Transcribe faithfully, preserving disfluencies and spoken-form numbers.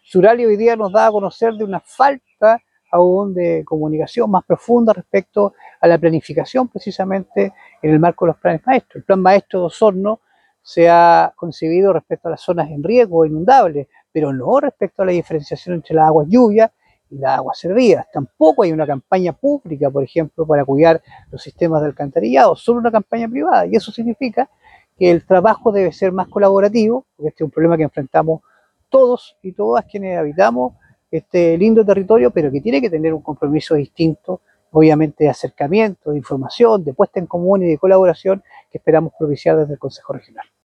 Suralia hoy día nos da a conocer de una falta aún de comunicación más profunda respecto a la planificación precisamente en el marco de los planes maestros. El plan maestro de Osorno se ha concebido respecto a las zonas en riesgo inundables, pero no respecto a la diferenciación entre las aguas lluvias y las aguas servidas. Tampoco hay una campaña pública, por ejemplo, para cuidar los sistemas de alcantarillado, solo una campaña privada, y eso significa que el trabajo debe ser más colaborativo, porque este es un problema que enfrentamos todos y todas quienes habitamos este lindo territorio, pero que tiene que tener un compromiso distinto, obviamente de acercamiento, de información, de puesta en común y de colaboración que esperamos propiciar desde el Consejo Regional.